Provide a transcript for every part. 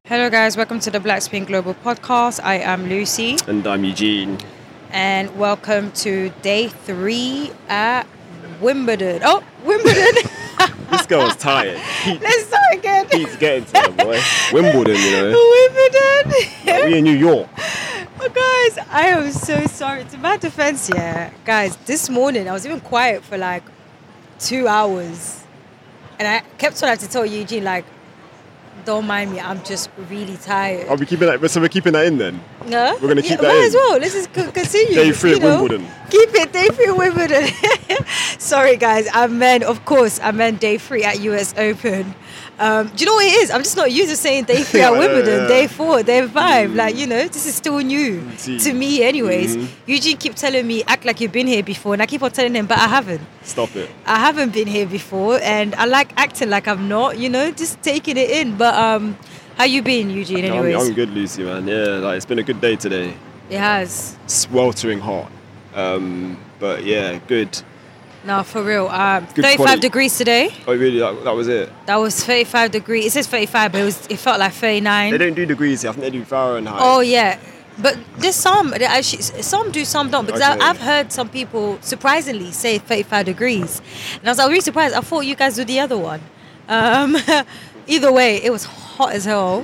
Hello, guys. Welcome to the Black Spin Global Podcast. I am Lucy, And I'm Eugene. and welcome to day 3 at Wimbledon. Oh, Wimbledon! This girl's tired. Let's start again. Keeps getting to her, boy. Wimbledon, Wimbledon. Like, we in New York. Oh, guys, I am so sorry. To my defense, yeah, guys. This morning I was even quiet for like 2 hours, and I kept trying to tell Eugene like, don't mind me, I'm just really tired. Are we keeping that? So we're keeping that in then. No? We're gonna keep that might in. as well. Let's just continue. Day 3 at Wimbledon. Keep it, day 3 at Wimbledon. Sorry, guys. I meant day 3 at US Open. Do you know what it is? I'm just not used to saying day 3 at Wimbledon. Yeah. Day 4, day 5. Like, this is still new to me anyways. Eugene keep telling me, act like you've been here before. And I keep on telling him, but I haven't. Stop it. I haven't been here before. And I like acting like I'm not, just taking it in. But how you been, Eugene, anyways? I'm good, Lucy, man. Yeah, like it's been a good day today. It has. Sweltering hot. But yeah, good. No, for real. Good 35 quality. degrees today. Oh, really? That was it? That was 35 degrees. It says 35, but it felt like 39. They don't do degrees here. I think they do Fahrenheit. Oh, yeah. But there's some do, some don't. Because Okay. I've heard some people surprisingly say 35 degrees. And I was like, really surprised. I thought you guys do the other one. Either way, it was hot as hell.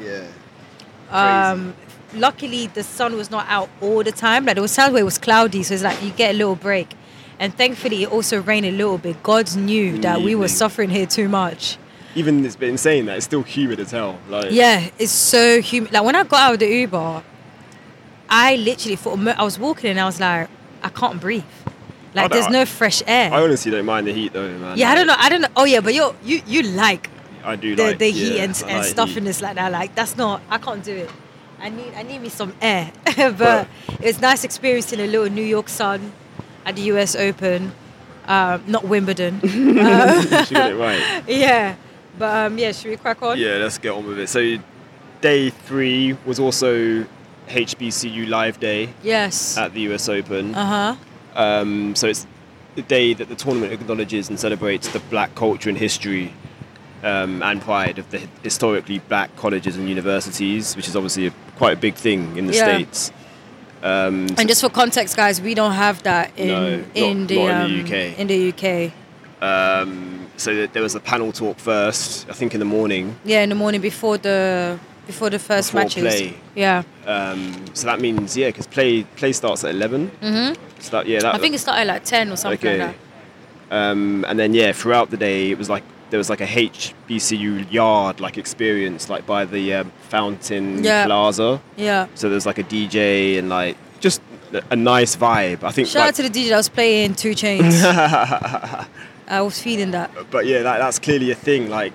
Yeah. Luckily, the sun was not out all the time. Like, there was times where it was cloudy, so it's like you get a little break. And thankfully, it also rained a little bit. God knew that we were Evening. suffering here too much. Even it's been saying that it's still humid as hell. Like, Yeah, it's so humid. Like, when I got out of the Uber, I literally thought, I was walking and I was like, I can't breathe. Like, there's no fresh air. I honestly don't mind the heat though, man. Yeah, I don't know. Oh, yeah, but you like I do the like heat yeah, and I like stuffiness like that. Like, that's not, I can't do it. I need me some air. But it was nice experiencing a little New York sun at the US Open. Not Wimbledon. She got it right. Yeah. But yeah, should we crack on? Yeah, let's get on with it. So, day 3 was also HBCU Live Day Yes. at the US Open. Uh-huh. So it's the day that the tournament acknowledges and celebrates the black culture and history and pride of the historically black colleges and universities, which is obviously quite a big thing in the Yeah. States. And just for context, guys, we don't have that in the UK. In the UK. So there was a panel talk first, I think in the morning. Yeah, in the morning before the first Before matches. play. Yeah. So that means, because play starts at 11. Mm-hmm. So that, I think it started like 10 or something like that. And then throughout the day it was like there was like a HBCU yard like experience like by the Fountain Plaza. Yeah. So there's like a DJ and like just a nice vibe. I think. Shout out to the DJ that was playing 2 Chainz. I was feeling that. But yeah, that's clearly a thing like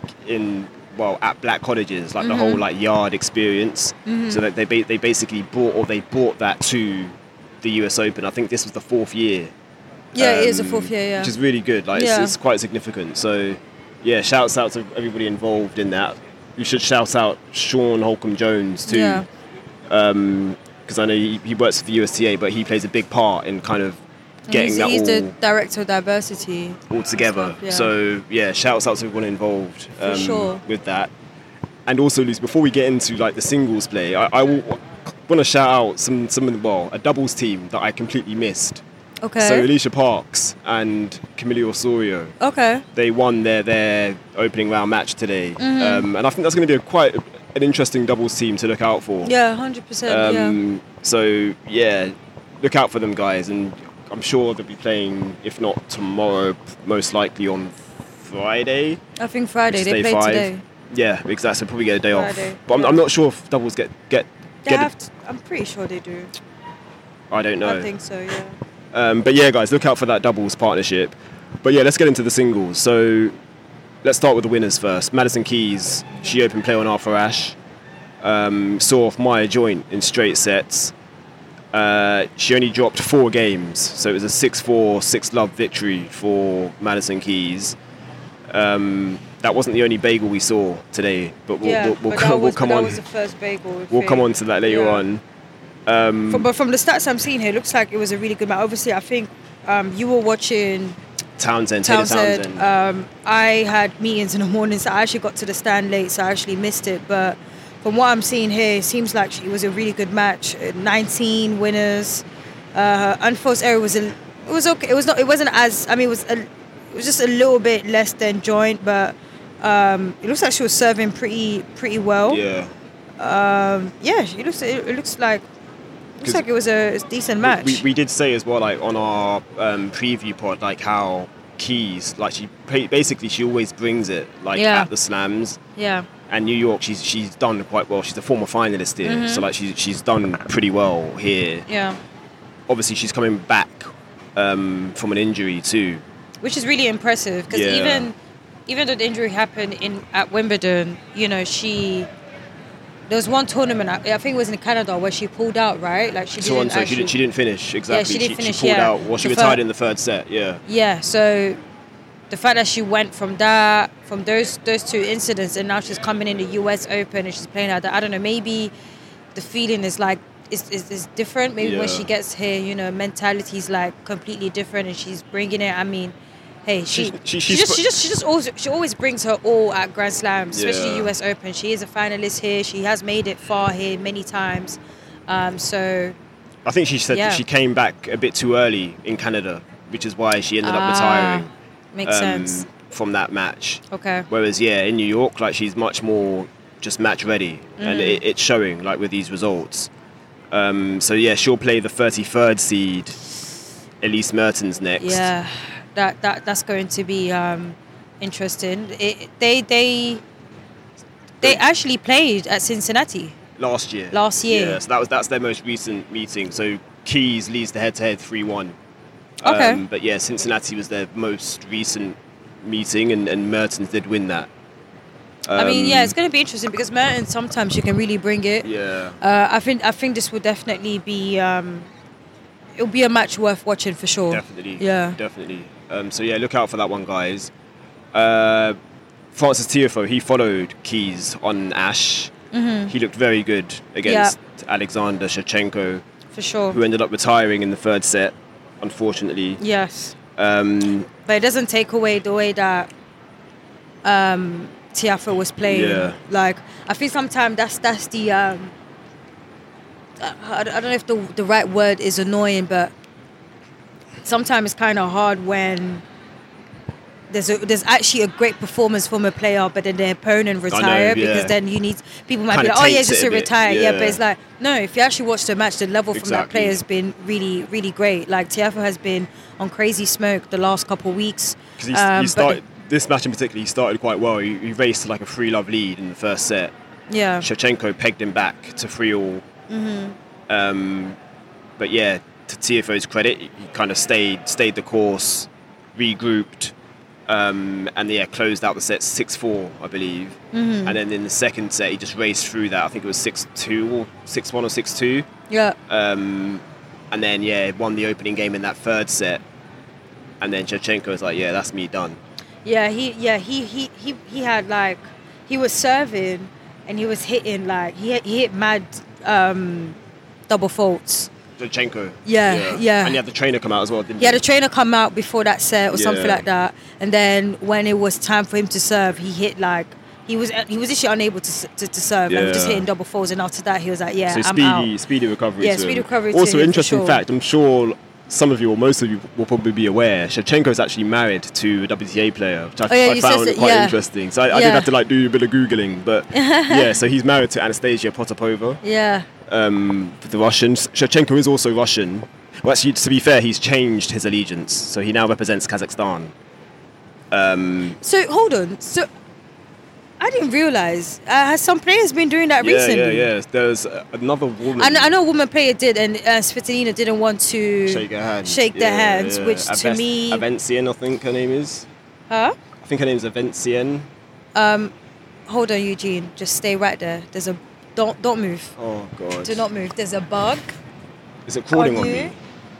at black colleges, like the whole like yard experience. So that they basically brought that to the US Open. I think this was the 4th year. Yeah, it is the 4th year, yeah. Which is really good. Like it's quite significant. So yeah, shouts out to everybody involved in that. You should shout out Sean Holcomb Jones too. Yeah. Because I know he works for the USTA, but he plays a big part in kind of getting that he's all the director of diversity all together. stuff, yeah. So yeah, shouts out to everyone involved sure. with that. And also, Lucy, before we get into like the singles play, I want to shout out some of the, a doubles team that I completely missed. Okay. So Alicia Parks and Camila Osorio. Okay. They won their opening round match today, and I think that's going to be quite an interesting doubles team to look out for. Yeah, 100%. Yeah. So yeah, look out for them, guys, and I'm sure they'll be playing, if not tomorrow, most likely on Friday. I think Friday. which is They day played 5. today. Yeah, exactly. So probably get a day Friday, off. But yeah. I'm not sure if doubles get They it. have to, I'm pretty sure they do. I don't know. I think so, yeah. But yeah, guys, look out for that doubles partnership. But yeah, let's get into the singles. So let's start with the winners first. Madison Keys, she opened play on Arthur Ashe. Saw off Maya Joint in straight sets. She only dropped 4 games, so it was a 6-4, 6-love victory for Madison Keys. That wasn't the only bagel we saw today, but we'll come on. That was the first bagel. We'll come on to that later on. But from the stats I'm seeing here, it looks like it was a really good match. Obviously, I think you were watching Taylor Townsend. Townsend. I had meetings in the morning, so I actually got to the stand late, so I actually missed it. But from what I'm seeing here, it seems like it was a really good match. 19 winners. Unforced error was it was okay. It was not. It wasn't as. I mean, it was just a little bit less than joint, but it looks like she was serving pretty well. Yeah. Yeah. It looks like it was a decent match. We did say as well, like on our preview pod, like how Keys, like she always brings it, like at the slams. Yeah. And New York, she's done quite well. She's a former finalist here, so like she's done pretty well here. Yeah. Obviously, she's coming back from an injury too, which is really impressive because even though the injury happened at Wimbledon, you know, there was one tournament, I think it was in Canada, where she pulled out, right? Like she didn't finish, exactly. Yeah, she didn't finish, she pulled out. Well, she retired in the third set, yeah. Yeah, so the fact that she went from those two incidents, and now she's coming in the US Open and she's playing at that, I don't know, maybe the feeling is like, is different. Maybe when she gets here, you know, mentality is like completely different and she's bringing it. I mean, hey, she always brings her all at Grand Slams, especially US Open. She is a finalist here. She has made it far here many times. So I think she said that she came back a bit too early in Canada, which is why she ended up retiring. Makes sense. From that match. Okay. Whereas in New York, like she's much more just match ready, and it's showing like with these results. So she'll play the 33rd seed, Elise Mertens next. Yeah. That's going to be interesting. They actually played at Cincinnati last year. Yeah, so that's their most recent meeting. So Keys leads the head-to-head 3-1. Okay. But Cincinnati was their most recent meeting, and Mertens did win that. I mean, it's going to be interesting because Mertens sometimes she can really bring it. Yeah. I think this will definitely be. It'll be a match worth watching for sure. Definitely. Yeah. Definitely. So look out for that one, guys. Francis Tiafoe, he followed Keys on Ash. Mm-hmm. He looked very good against Alexander Shevchenko. For sure. Who ended up retiring in the third set, unfortunately. Yes. But it doesn't take away the way that Tiafoe was playing. Yeah. Like, I think sometimes that's the... I don't know if the right word is annoying, but sometimes it's kind of hard when there's actually a great performance from a player, but then their opponent retire because then you need people might kinda be like, just to retire. Yeah, but it's like no. If you actually watch the match, the level from that player has been really, really great. Like Tiafoe has been on crazy smoke the last couple of weeks. Because he started this match in particular. He started quite well. He raced like a 3-love lead in the first set. Yeah. Shevchenko pegged him back to 3-all. Mm-hmm. But to Tiafoe's credit, he kind of stayed the course, regrouped, and closed out the set 6-4, I believe. Mm-hmm. And then in the second set, he just raced through that. I think it was 6-2 or 6-1 or 6-2. Yeah. And then won the opening game in that third set. And then Shevchenko was like, that's me done. Yeah, he had like he was serving and he was hitting like he hit mad double faults. Shevchenko. Yeah. And he had the trainer come out as well, didn't he? Yeah, the trainer come out before that set or something like that. And then when it was time for him to serve, he hit like he was actually unable to serve and just hitting double faults. And after that, he was like, I'm out. Speedy recovery. Yeah, speedy recovery. Also, interesting fact. I'm sure some of you or most of you will probably be aware. Shevchenko is actually married to a WTA player, which I found quite interesting. So I did have to like do a bit of googling, but so he's married to Anastasia Potapova. Yeah. The Russians. Shevchenko is also Russian. Well, actually, to be fair, he's changed his allegiance, so he now represents Kazakhstan. So hold on. So I didn't realize. Has some players been doing that recently? Yeah. There's another woman. I know a woman player did, and Svitolina didn't want to shake their hands, which to me... Avencian, I think her name is. Huh? I think her name's Avencian. Hold on, Eugene. Just stay right there. There's a... Don't move. Oh, God. Do not move. There's a bug. Is it crawling on me?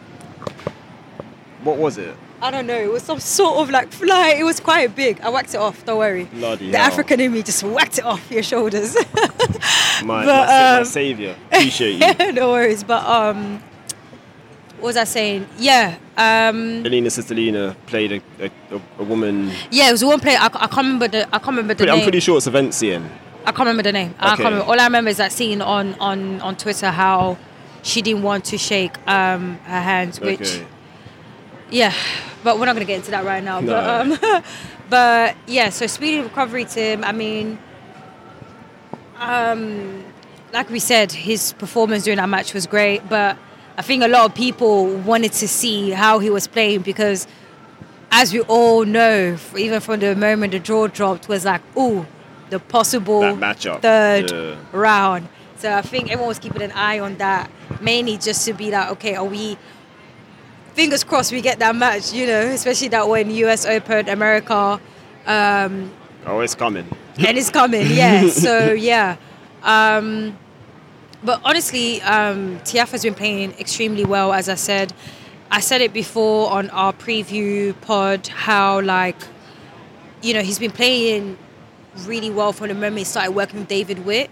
What was it? I don't know. It was some sort of like fly. It was quite big. I whacked it off. Don't worry. Bloody the hell. African in me just whacked it off your shoulders. my saviour. Appreciate you. No worries. But what was I saying? Yeah. Elina Svitolina played a woman. Yeah, it was one player. I can't remember the name. I'm pretty sure it's Avencian. I can't remember the name. I Okay. can't remember. All I remember is that seeing on Twitter how she didn't want to shake her hands, which Okay. yeah, but we're not going to get into that right now. No. But yeah, so speedy recovery to him. I mean, like we said, his performance during that match was great, but I think a lot of people wanted to see how he was playing because, as we all know, even from the moment the draw dropped, was like, ooh, the possible That matchup. third Yeah. round. So I think everyone was keeping an eye on that, mainly just to be like, okay, are we... Fingers crossed we get that match, you know, especially that one US Open, America, Oh, it's coming. and it's coming, yeah. So, yeah. But honestly, Tiafoe's been playing extremely well, as I said. I said it before on our preview pod, how, like, you know, he's been playing really well from the moment he started working with David Witt.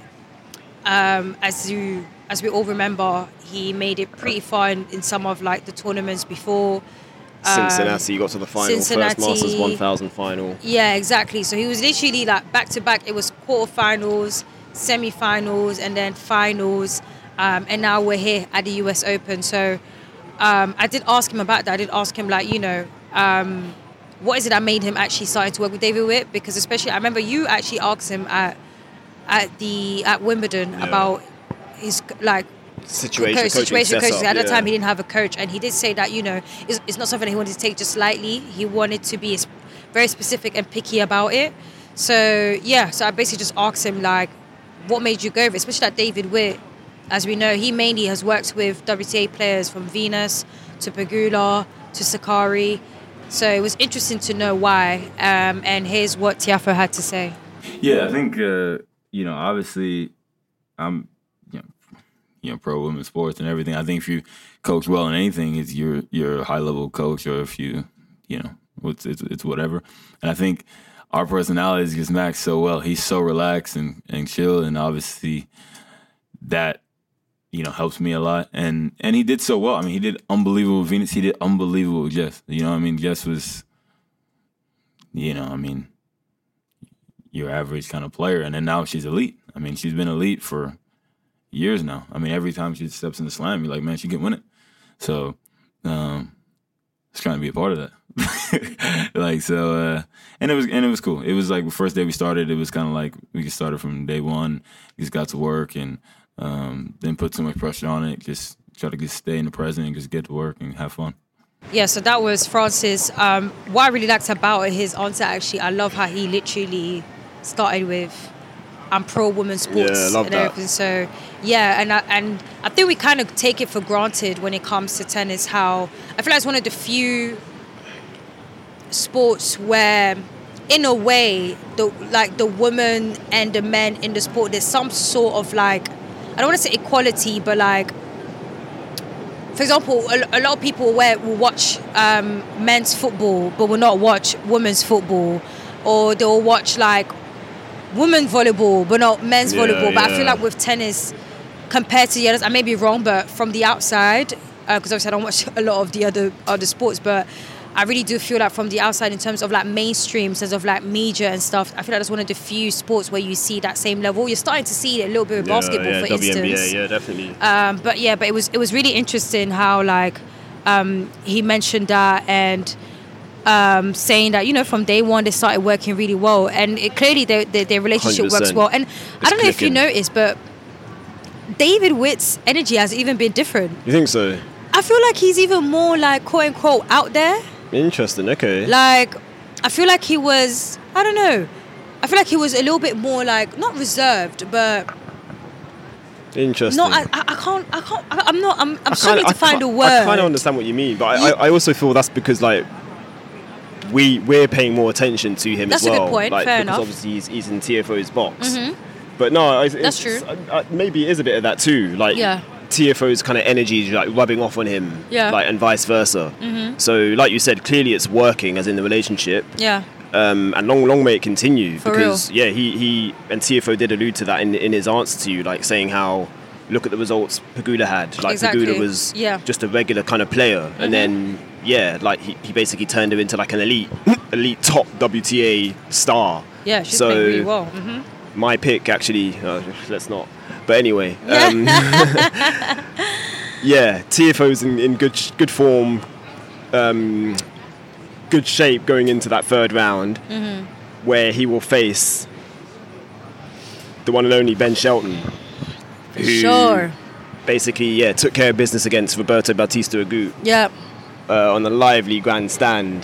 As we all remember, he made it pretty far in some of, like, the tournaments before. Cincinnati got to the final. Cincinnati. First Masters 1000 final. Yeah, exactly. So he was literally like back to back. It was quarterfinals, semi-finals, and then finals. And now we're here at the US Open. So I did ask him about that. I did ask him, like, you know, what is it that made him actually starting to work with David Witt? Because especially, I remember you actually asked him at Wimbledon about his, like, Situation, coaching. setup, At the yeah. time, he didn't have a coach, and he did say that, you know, it's not something that he wanted to take just lightly. He wanted to be very specific and picky about it. So yeah, so I basically just asked him, like, what made you go over it? Especially that David Witt, as we know, he mainly has worked with WTA players from Venus to Pegula to Sakari. So it was interesting to know why. And here's what Tiafoe had to say. Yeah, I think you know, obviously, I'm pro women's sports and everything. I think if you coach well in anything, it's you're a high level coach, or if you know, it's whatever. And I think our personalities just match so well. He's so relaxed and chill, and obviously that, you know, helps me a lot. And he did so well. I mean, he did unbelievable with Venus. He did unbelievable with Jess. You know what I mean? Jess was, you know, I mean, your average kind of player. And then now she's elite. I mean, she's been elite for years now. I mean, every time she steps in the slam, you're like, man, she can win it. So, it's trying to be a part of that. Like, so, and it was cool. It was like the first day we started, it was kind of like we just started from day one, just got to work and didn't put too much pressure on it. Just try to just stay in the present and just get to work and have fun. Yeah, so that was Francis. What I really liked about his answer, actually, I love how he literally started with, I'm pro women's sports. Yeah, I love and that. everything. So, yeah, and I think we kind of take it for granted when it comes to tennis, how I feel like it's one of the few sports where, in a way, the women and the men in the sport, there's some sort of, like, I don't want to say equality, but, like, for example, a lot of people will watch men's football but will not watch women's football, or they'll watch, like, women's volleyball but not men's volleyball. But I feel like with tennis, compared to the others, I may be wrong, but from the outside, because obviously I don't watch a lot of the other sports, but I really do feel like from the outside, in terms of, like, mainstream, in terms of, like, media and stuff, I feel like that's one of the few sports where you see that same level. You're starting to see it a little bit with basketball, for WNBA, instance. yeah, definitely. But it was really interesting how, like, he mentioned that, and saying that, you know, from day one they started working really well, and clearly their relationship works 100%. well. And I don't know if you clicking. noticed, but David Witt's energy has even been different. You think so? I feel like he's even more, like, quote unquote out there. Interesting. Okay. Like, I feel like he was, I don't know, I feel like he was a little bit more, like, not reserved, but Interesting. no, I'm struggling to find a word. I kind of understand what you mean, but I also feel that's because, like, we're paying more attention to him That's as well. a good point, Like, fair because enough. obviously he's in TFO's box. But no, That's true. Maybe it is a bit of that too. Like, Yeah. TFO's kind of energy is, like, rubbing off on him, Yeah. like, and vice versa. So, like you said, clearly it's working, as in the relationship. Yeah. And long may it continue. For because real. yeah, he and TFO did allude to that in his answer to you, like, saying how, look at the results Pegula had. Like, Exactly. Pegula was Yeah. just a regular kind of player, and then like he basically turned her into, like, an elite top WTA star. Yeah, she's So, playing really well. my pick, actually. Let's not. But anyway, yeah, Tiafoe's in good form, good shape going into that third round, where he will face the one and only Ben Shelton, who basically took care of business against Roberto Bautista Agut. Yeah. On a lively grandstand.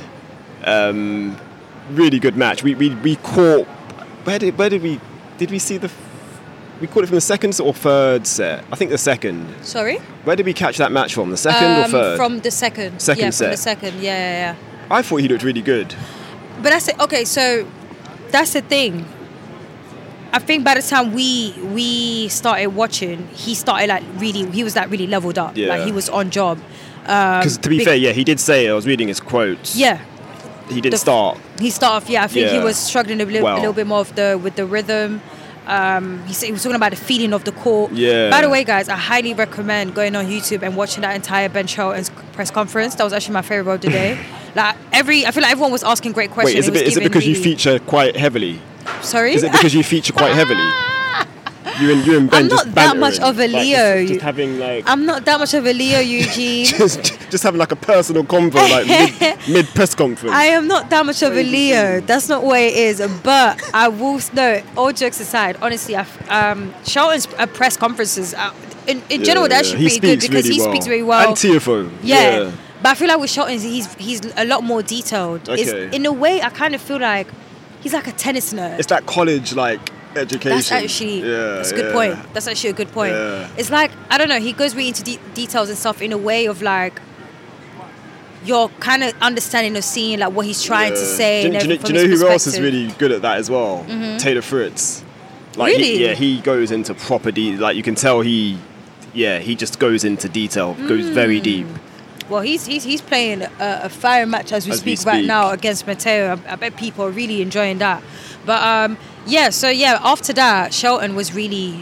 Really good match. We caught. Where did we see the? We caught it from the second or third set. I think the second. Sorry? Where did we catch that match from? The second or third? From the second. Second set. From the second. Yeah. I thought he looked really good. But that's it. Okay, so that's the thing. I think by the time we started watching, he started he was really leveled up. Yeah. Like he was on job. Because to be fair, he did say, I was reading his quotes. Yeah. He didn't start. He started off, I think he was struggling a little bit more with the rhythm. He was talking about the feeling of the court. Yeah. By the way, guys, I highly recommend going on YouTube and watching that entire Ben Shelton's press conference. That was actually my favorite of the day. I feel like everyone was asking great questions. Wait, is it because you feature quite heavily? Sorry? Is it because you feature quite heavily? You and Ben I'm not just that much of a Leo. Just having I'm not that much of a Leo, Eugene. just having like a personal convo, like mid press conference. I am not that much of a Leo. That's not what it is. But I will all jokes aside, honestly, Shelton's press conferences in general they're actually pretty good because he speaks very well. And Tiafoe. Yeah. But I feel like with Shelton, he's a lot more detailed. Okay. In a way, I kind of feel like he's like a tennis nerd. It's that college education. That's actually that's a good point. That's actually a good point. Yeah. It's like, I don't know, he goes really into details and stuff in a way of like you're kind of understanding or seeing like what he's trying to say. Do you know who else is really good at that as well? Taylor Fritz. Really? He goes into proper like you can tell he just goes into detail, goes very deep. Well, he's playing a fire match as we speak right now against Matteo. I bet people are really enjoying that. But after that, Shelton was really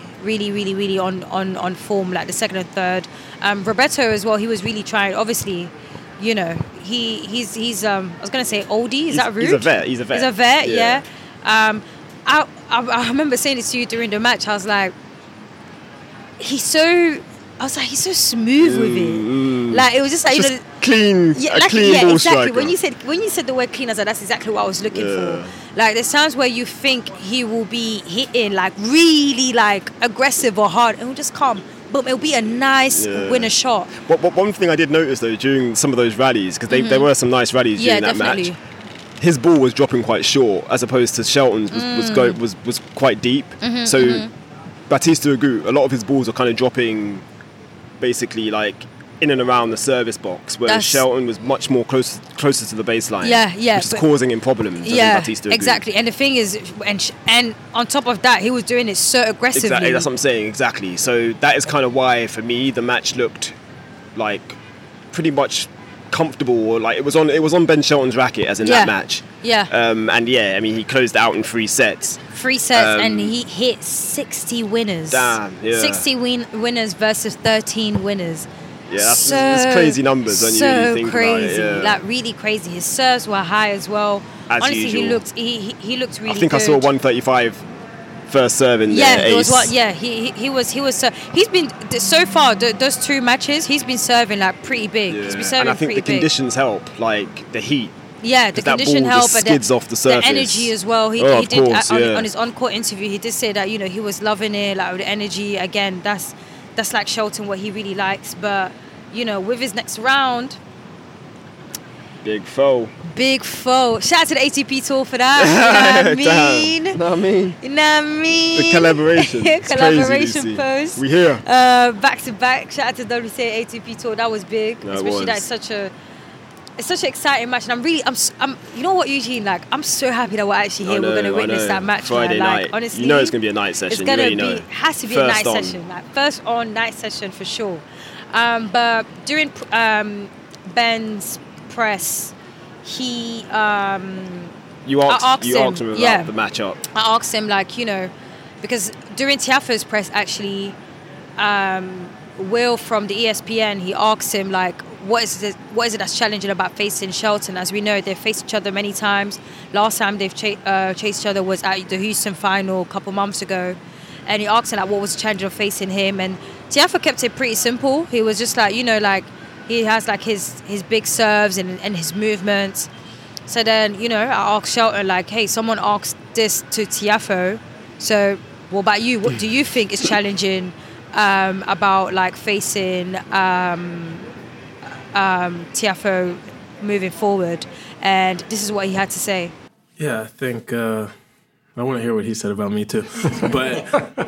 on form, like the second and third. Roberto as well, he was really trying. Obviously, you know, he's I was gonna say oldie. Is that rude? He's a vet. He's a vet. Yeah. I remember saying this to you during the match. I was like, he's so smooth with it. Like it was just like just clean, clean ball exactly. striker. When you said the word clean, I was like, that's exactly what I was looking for. Like there's times where you think he will be hitting like really like aggressive or hard, and will just come. But it'll be a nice winner shot. One thing I did notice though during some of those rallies, because there were some nice rallies during that match. His ball was dropping quite short, as opposed to Shelton's was quite deep. So Bautista Agut, a lot of his balls are kind of dropping, basically like in and around the service box, whereas Shelton was much more closer to the baseline. Which is causing him problems. Bautista Agut. Exactly. And the thing is, and on top of that, he was doing it so aggressively. Exactly. That's what I'm saying. Exactly. So that is kind of why, for me, the match looked like pretty much comfortable, or like it was on Ben Shelton's racket, as in that match. He closed out in 3 sets. And he hit 60 winners. Damn, yeah. 60 winners versus 13 winners. Yeah, that's crazy numbers when you really think about it. Yeah. Like really crazy. His serves were high as well. As honestly, usual. he looked really good. I think I saw 135 first serve in there. It was he's been so far those 2 matches he's been serving like pretty big. He's been serving and I think the conditions help, like the heat. Yeah, the condition help, but skids off the surface. The energy as well. He did on his on-court interview. He did say that he was loving it, like the energy. Again, that's like Shelton, what he really likes. But with his next round, big foe. Shout out to the ATP tour for that. You know what I mean? The collaboration. Collaboration post. We here. Back to back. Shout out to WTA ATP tour. That was big. No, especially that it's such an exciting match, and I'm you know what, Eugene, like I'm so happy that we're actually here. We're going to witness that match. Friday night. Honestly, it's going to be a night session. Has to be a night session. Like first on night session for sure. But during Ben's press, he you asked him about the matchup. I asked him because during Tiafoe's press actually, Will from the ESPN, he asked him what is it that's challenging about facing Shelton? As we know, they've faced each other many times. Last time they've chased each other was at the Houston final a couple months ago. And he asked him, like, what was challenging of facing him? And Tiafoe kept it pretty simple. He was just like, he has like his big serves and his movements. So then, I asked Shelton, like, hey, someone asked this to Tiafoe. So what about you? What do you think is challenging about like facing Tiafoe moving forward? And this is what he had to say. Yeah, I think I want to hear what he said about me too. But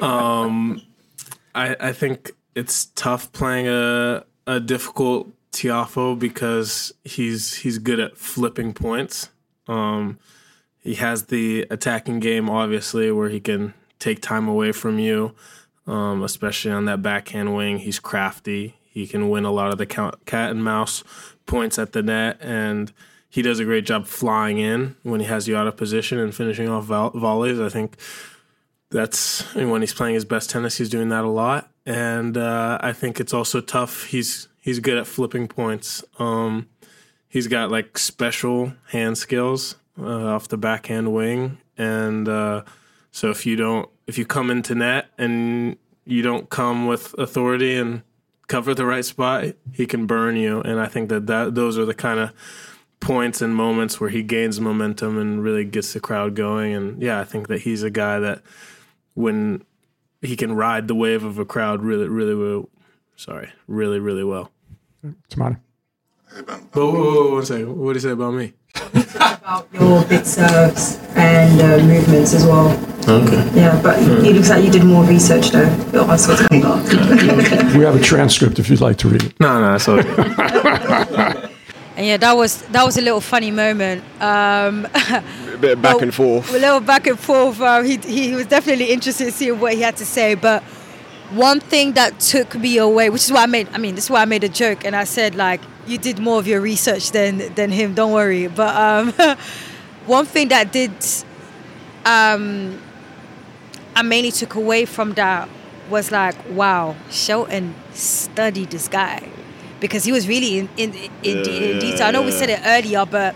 I think it's tough playing a difficult Tiafoe because he's good at flipping points. He has the attacking game, obviously, where he can take time away from you, especially on that backhand wing. He's crafty. He can win a lot of the cat and mouse points at the net, and he does a great job flying in when he has you out of position and finishing off volleys. I think when he's playing his best tennis, he's doing that a lot. And I think it's also tough. He's good at flipping points. He's got like special hand skills off the backhand wing, and so if you come into net and you don't come with authority and cover the right spot, he can burn you. And I think that those are the kind of points and moments where he gains momentum and really gets the crowd going. And yeah, I think that he's a guy that when he can ride the wave of a crowd really, really well. Really, really well. Tamara. Whoa, 1 second. What did he say about me? About your big serves and movements as well. Okay. Yeah, but it looks like you did more research though. Your answer was We have a transcript if you'd like to read it. No, it's okay. And yeah, that was a little funny moment. A bit of back and forth. A little back and forth. He was definitely interested in seeing what he had to say. But one thing that took me away, which is why this is why I made a joke, and I said, like, you did more of your research than him. Don't worry. But one thing that did, I mainly took away from that was like, wow, Shelton studied this guy. Because he was really in detail. I know we said it earlier, but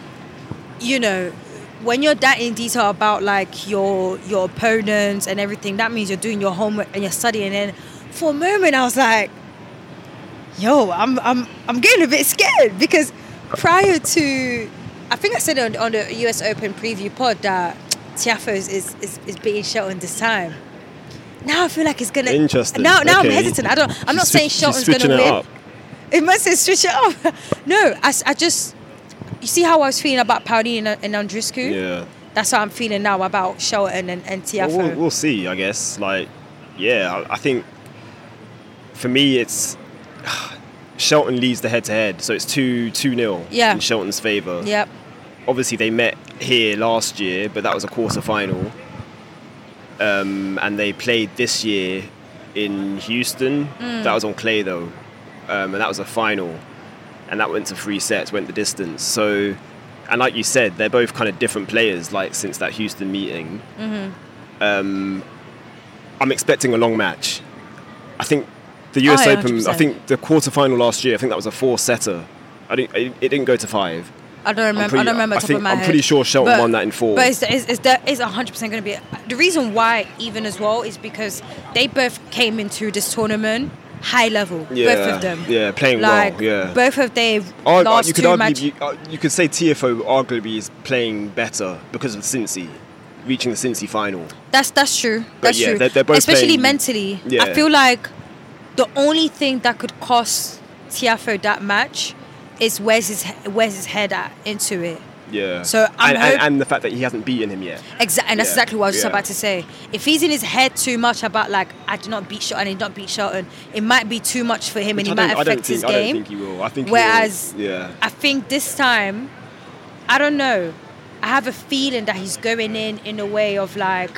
when you're that in detail about like your opponents and everything, that means you're doing your homework and you're studying. And for a moment, I was like, "Yo, I'm getting a bit scared," because prior to, I think I said on the US Open preview pod that Tiafoe is beating Shelton this time. Now I feel like it's gonna. Interesting. Now okay. I'm hesitant. I'm not saying Shelton's gonna win. Up. It must have switched it up. No, I just... You see how I was feeling about Pauline and Andreescu? Yeah. That's how I'm feeling now about Shelton and Tiafoe. Well, we'll see, I guess. Like, yeah, I think for me it's... Shelton leads the head-to-head, so it's 2-0 in Shelton's favour. Yep. Obviously, they met here last year, but that was a quarter-final. And they played this year in Houston. That was on clay, though. And that was a final, and that went to 3 sets, went the distance. So, and like you said, they're both kind of different players, like since that Houston meeting. I'm expecting a long match. I think the US Open, 100%. I think the quarterfinal last year, I think that was a 4-setter. It didn't go to 5. I don't remember top of my head. I'm pretty sure Shelton won that in 4. But it's 100% going to be... The reason why even as well is because they both came into this tournament high level, both of them. Yeah, playing well, yeah. Both of their last two matches. You could say Tiafoe arguably is playing better because of Cincy, reaching the Cincy final. That's true. But That's yeah, true. they're both especially playing, mentally. Yeah. I feel like the only thing that could cost Tiafoe that match is where's his head at into it. Yeah. So and the fact that he hasn't beaten him yet. Exactly, and that's exactly what I was just about to say. If he's in his head too much about like I did not beat Shelton, I did not beat Shelton, it might be too much for him, and it might affect his game. I don't think he will. I think whereas he will. Yeah. I think this time, I don't know. I have a feeling that he's going in a way of like,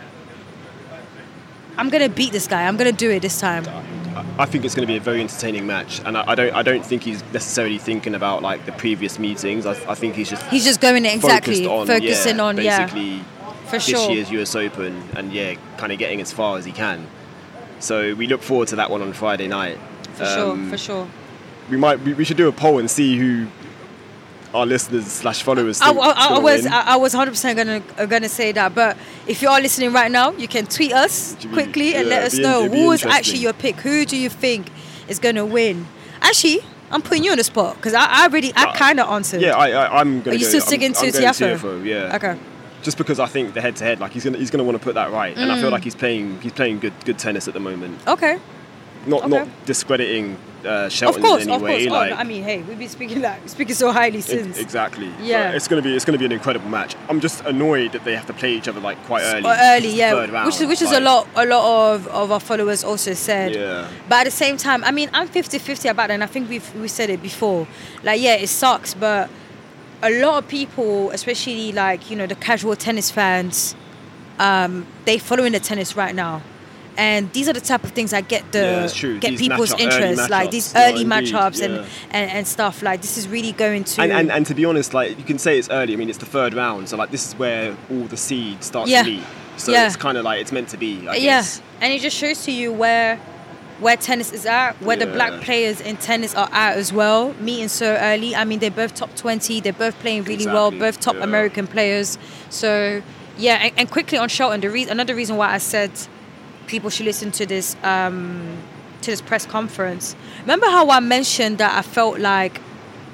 I'm gonna beat this guy. I'm gonna do it this time. I think it's going to be a very entertaining match, and I don't think he's necessarily thinking about like the previous meetings. I think he's just going in focusing on basically for this sure. year's US Open, and kind of getting as far as he can. So we look forward to that one on Friday night. For sure. we should do a poll and see who our listeners / followers think I was 100% gonna say that, but if you are listening right now, you can tweet us quickly and let us know who is actually your pick. Who do you think is gonna win? Actually, I'm putting you on the spot because I kind of answered. Yeah, I'm gonna. Are you still sticking to Tiafoe? Yeah. Okay. Just because I think the head-to-head, like he's gonna want to put that right, and I feel like he's playing good tennis at the moment. Okay. Not discrediting Shelton in any way. Oh, like, I mean, hey, we've been speaking so highly since. Exactly. Yeah. But it's gonna be an incredible match. I'm just annoyed that they have to play each other like quite early. Third round, which is a lot of our followers also said. Yeah. But at the same time, I mean, I'm 50-50 about it, and I think we said it before. Like, yeah, it sucks, but a lot of people, especially like, you know, the casual tennis fans, they following the tennis right now. And these are the type of things that get people's interest, like these early matchups and stuff. Like, this is really going to... And to be honest, like, you can say it's early. I mean, it's the third round, so like this is where all the seeds start to meet. So it's kind of like it's meant to be, I guess. Yeah, and it just shows to you where tennis is at, where the black players in tennis are at as well, meeting so early. I mean, they're both top 20. They're both playing really well, both top American players. So, yeah, and quickly on Shelton, another reason why I said people should listen to this press conference. Remember how I mentioned that I felt like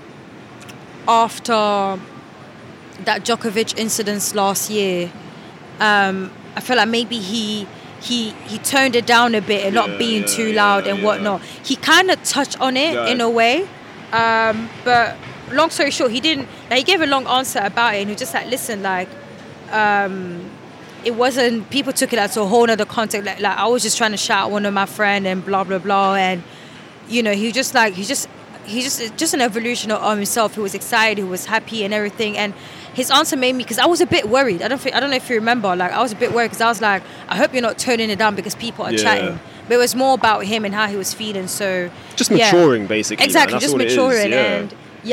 after that Djokovic incident last year, I felt like maybe he toned it down a bit and not being too loud and whatnot. He kind of touched on it in a way, but long story short, he didn't. Like, he gave a long answer about it, and he was just like, listen, like. It wasn't, people took it as a whole other context. Like I was just trying to shout one of my friend and blah blah blah, and you know, he's just an evolution of himself. He was excited, he was happy and everything. And his answer made me, because I was a bit worried. I don't know if you remember. Like, I was a bit worried because I was like, I hope you're not turning it down because people are chatting. But it was more about him and how he was feeling. So just maturing, basically. Exactly, just maturing. And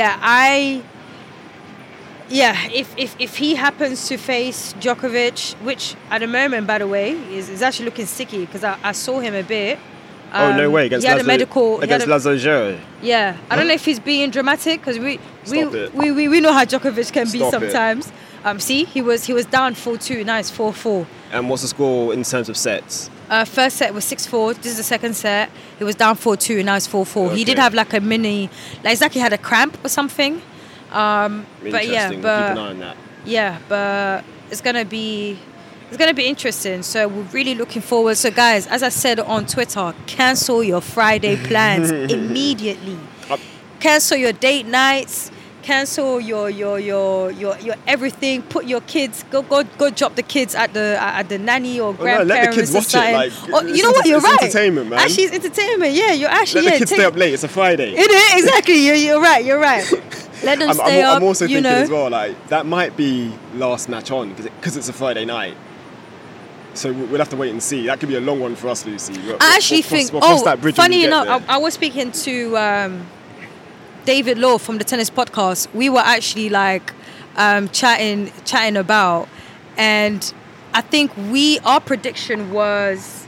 if he happens to face Djokovic, which at the moment, by the way, is actually looking sticky because I saw him a bit. No way, against Laszlo. Yeah, I don't know if he's being dramatic because we know how Djokovic can be sometimes. He was down 4-2, now it's 4-4. And what's the score in terms of sets? First set was 6-4. This is the second set. He was down 4-2, and now it's 4-4. Okay. He did have like a mini, like it's like he had a cramp or something. But yeah, keep an eye on that. Yeah, but it's gonna be interesting. So we're really looking forward. So guys, as I said on Twitter, cancel your Friday plans immediately. Cancel your date nights. Cancel your everything. Put your kids. Go drop the kids at the nanny or grandparents. Let the kids watch it. Like, you know what? You're right. It's entertainment, man. Actually, it's entertainment. Yeah, you're actually. Let the kids stay up late. It's a Friday. It is exactly. You're right. You're right. Let them stay up. I'm also thinking as well, like, that might be last match on because it's a Friday night. So we'll have to wait and see. That could be a long one for us, Lucy. I actually think. Funny enough, I was speaking to David Law from the Tennis Podcast. We were actually like chatting about, and I think our prediction was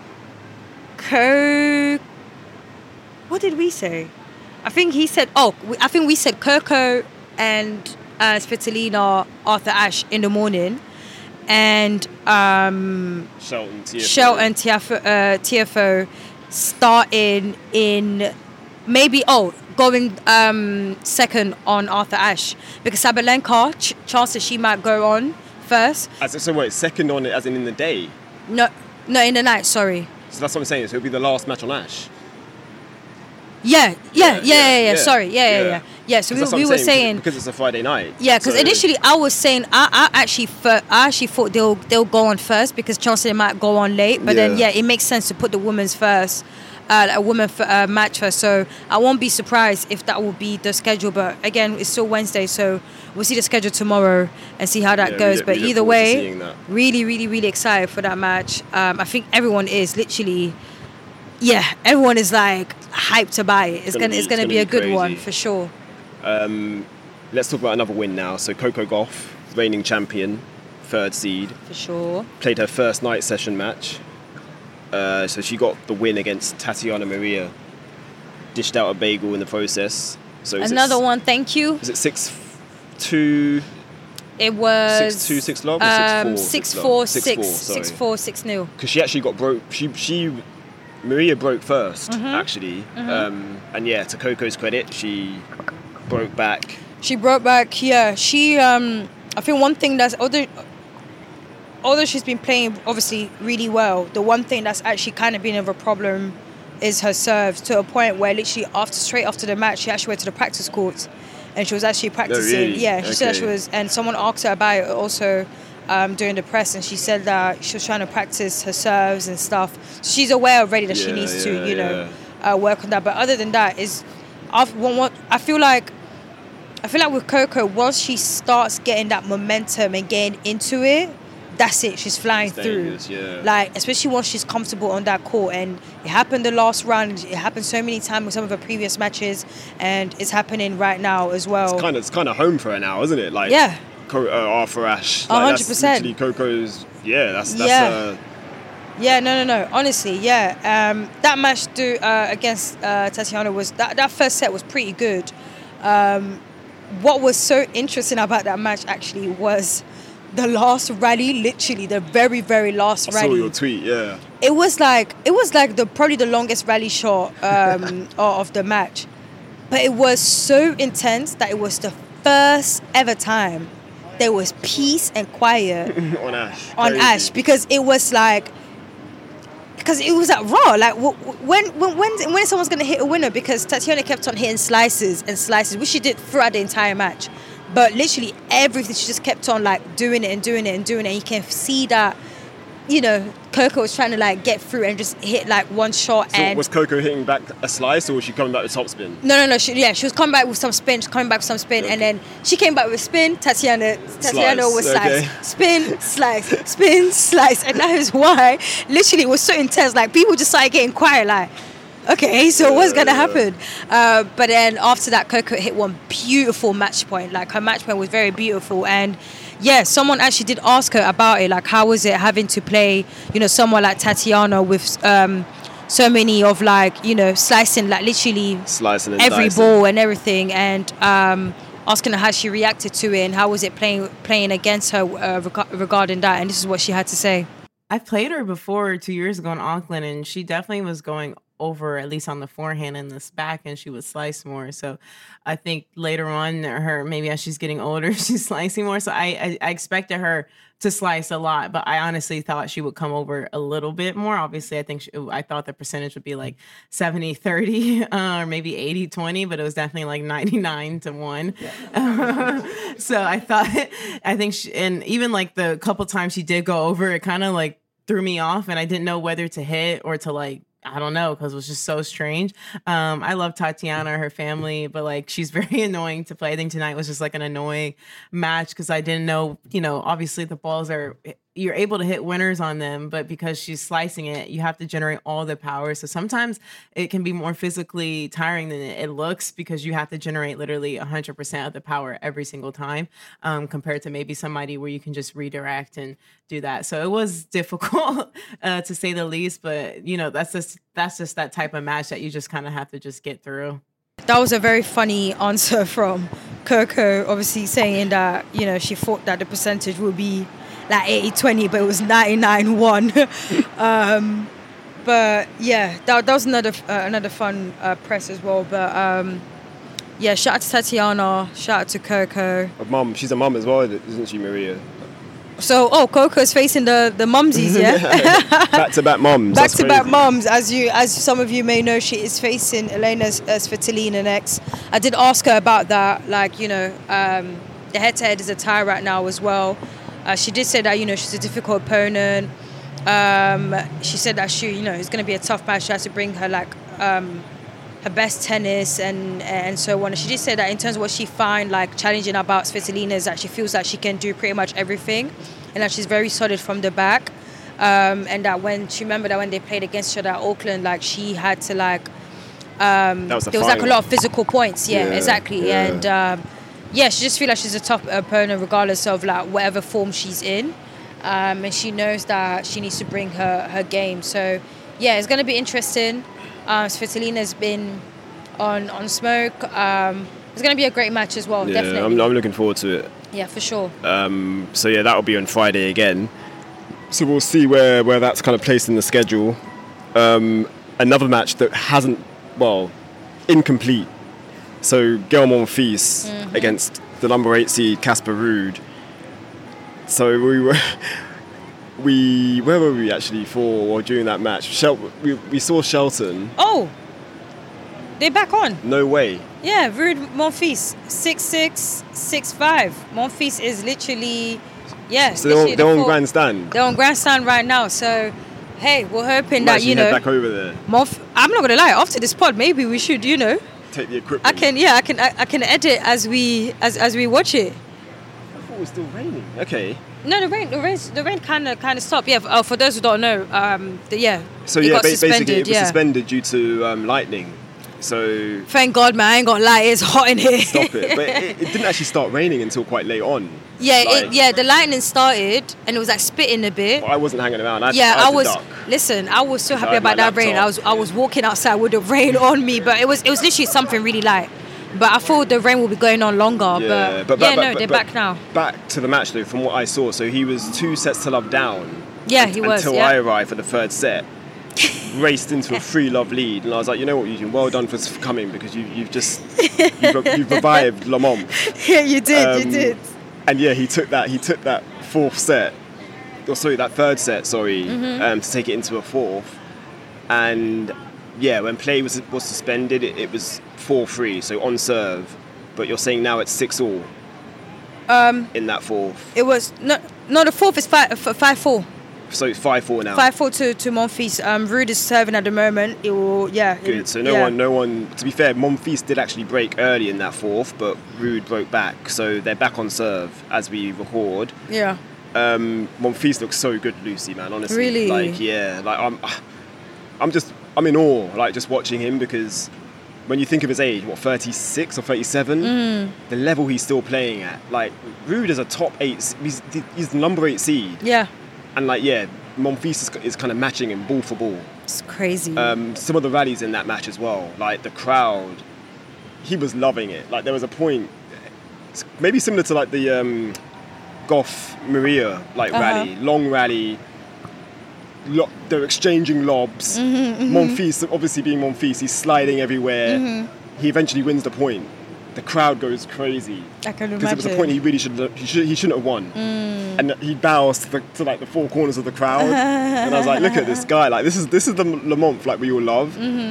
what did we say? I think he said. I think we said Coco and Svitolina, Arthur Ashe in the morning, and Shelton Tiafoe starting in maybe going second on Arthur Ashe, because Sabalenka chances she might go on first. So wait, second on it as in the day? No, in the night. Sorry. So that's what I'm saying. So it'll be the last match on Ashe. Yeah. Sorry. Yeah. So we were saying because it's a Friday night. Yeah, because initially I was saying I actually thought they'll go on first because chances might go on late. But then it makes sense to put the women's first. A woman match first. So I won't be surprised if that will be the schedule. But again, it's still Wednesday, so we'll see the schedule tomorrow and see how that goes. But either way, really, really, really excited for that match. I think everyone is literally. Yeah, everyone is like hyped about it. It's gonna be a good one for sure. Let's talk about another win now. So Coco Gauff, reigning champion, third seed. For sure. Played her first night session match. So she got the win against Tatiana Maria. dished out a bagel in the process. So Another one, thank you. Is it 6-2? It was 6-2, 6-love, or 6-4, 6-4, 6-0. Because she actually got broke. Maria broke first, actually. And yeah, to Coco's credit, she broke back. She broke back. Yeah, she. I think one thing that's although she's been playing obviously really well, the one thing that's actually kind of been of a problem is her serves, to a point where literally straight after the match, she actually went to the practice courts and she was actually practicing. Oh, really? Yeah, she said that she was, and someone asked her about it also during the press, and she said that she was trying to practice her serves and stuff. So she's aware already that she needs to, work on that. But other than that, I feel like with Coco, once she starts getting that momentum and getting into it, that's it. She's flying through. Yeah. Like, especially once she's comfortable on that court. And it happened the last round. It happened so many times with some of her previous matches, and it's happening right now as well. It's kind of home for her now, isn't it? Like, yeah. Arthur Ashe. 100%. That's literally Coco's. Yeah, that's. Yeah, no. Honestly, yeah. That match against Tatiana was that first set was pretty good. What was so interesting about that match actually was the last rally, literally the very, very last rally. I saw your tweet, yeah. It was like probably the longest rally shot of the match, but it was so intense that it was the first ever time there was peace and quiet on Ashe. On Ashe, because it was like. Because it was at Raw, like when someone's gonna hit a winner, because Tatiana kept on hitting slices and slices, which she did throughout the entire match. But literally everything, she just kept on like doing it, and you can see that, Coco was trying to like get through and just hit like one shot. So was Coco hitting back a slice, or was she coming back with topspin? No. She was coming back with some spin, okay. And then she came back with spin. Tatiana was slice, spin, slice, and that is why literally it was so intense. Like, people just started getting quiet, like, okay, so what's gonna happen? But then after that, Coco hit one beautiful match point. Like, her match point was very beautiful. And yeah, someone actually did ask her about it, like, how was it having to play, someone like Tatiana with so many of, like, slicing, like literally slicing and every dicing. ball and everything, and asking her how she reacted to it and how was it playing against her regarding that. And this is what she had to say. I played her before 2 years ago in Auckland, and she definitely was going over, at least on the forehand and this back, and she would slice more. So I think later on, maybe as she's getting older, she's slicing more. So I expected her to slice a lot, but I honestly thought she would come over a little bit more. Obviously, I thought the percentage would be like 70-30 or maybe 80-20, but it was definitely like 99-1. Yeah. So I think and even like the couple times she did go over, it kind of like threw me off, and I didn't know whether to hit or to like, I don't know, because it was just so strange. I love Tatiana, her family, but like, she's very annoying to play. I think tonight was just like an annoying match because I didn't know, obviously the balls you're able to hit winners on them, but because she's slicing it, you have to generate all the power. So sometimes it can be more physically tiring than it looks, because you have to generate literally 100% of the power every single time, compared to maybe somebody where you can just redirect and do that. So it was difficult to say the least, but that's just that type of match that you just kind of have to just get through. That was a very funny answer from Coco, obviously saying that, she thought that the percentage would be like 80-20, but it was 99-1. But yeah, that was another fun press as well. But yeah, shout out to Tatiana, shout out to Coco. She's a mum as well, isn't she, Maria? So, Coco's facing the mumsies, yeah? Back-to-back mums. Back-to-back mums. As some of you may know, she is facing Elena Svitolina next. I did ask her about that. Like, the head-to-head is a tie right now as well. She did say that, she's a difficult opponent. She said that it's going to be a tough match. She has to bring her, like, her best tennis and so on. And she did say that in terms of what she find like challenging about Svitolina is that she feels like she can do pretty much everything, and that she's very solid from the back. And that when they played against each other at Auckland, like, she had to like there was like a lot of physical points. Yeah, exactly. Yeah. And she just feels like she's a tough opponent regardless of like whatever form she's in. And she knows that she needs to bring her game. So yeah, it's going to be interesting. Svitolina's been on Smoke. It's going to be a great match as well. Yeah, Definitely. I'm looking forward to it. Yeah, for sure. So yeah, that'll be on Friday again. So we'll see where that's kind of placed in the schedule. Another match that hasn't, incomplete. So Gael Monfils against the number 8 seed Casper Ruud. So where were we actually during that match? We saw Shelton. Oh, they're back on. No way. Yeah, Ruud Monfils, 6'6", 6'5". Monfils is literally, So they're on grandstand. They're on grandstand right now. So, hey, we're hoping Might that actually head back over there. I'm not gonna lie. After this pod, maybe we should, take the equipment. I can edit as we watch it. I thought it was still raining. Okay. No, the rain kind of stopped. Yeah. For those who don't know, So it got basically it was yeah. suspended due to lightning. So Thank God, man. I ain't gonna lie. It's hot in here. stop it. But it didn't actually start raining until quite late on. Yeah, the lightning started and it was like spitting a bit. But I wasn't hanging around. I I had to was. duck. Listen, I was so I happy had my about that rain. laptop. I was walking outside with the rain on me, but it was literally something really light. But I thought the rain would be going on longer. But they're back now. Back to the match though, from what I saw. So he was 2 sets to love down. Yeah, he was. Until Yeah. I arrived for the third set. Raced into a 3-love lead, and I was like, you know what, Eugene, well done for coming, because you've revived Le Mans. Yeah, you did. And yeah, he took that fourth set, that third set, to take it into a fourth. And yeah, when play was suspended, it was 4-3, so on serve. But you're saying now it's 6-all. In that fourth. It was no, the fourth is 5-4. So it's 5-4 now. 5-4 to Monfils. Ruud is serving at the moment. It will, Good. So no one. To be fair, Monfils did actually break early in that fourth, but Ruud broke back. So they're back on serve as we record. Yeah. Monfils looks so good, Lucy, man. Honestly. Really? I'm in awe, like just watching him, because when you think of his age, 36 or 37, the level he's still playing at. Like Ruud is a top 8. He's the number 8 seed. Yeah. And Monfils is kind of matching him ball for ball. It's crazy. Some of the rallies in that match as well, like the crowd, he was loving it. Like there was a point, maybe similar to like the Goff Maria rally, long rally. They're exchanging lobs. Monfils, obviously being Monfils, he's sliding everywhere. He eventually wins the point. The crowd goes crazy. I can imagine. Because it was a point he really shouldn't have won. And he bows to the four corners of the crowd. And I was like, look at this guy. Like this is the Le Mans like we all love.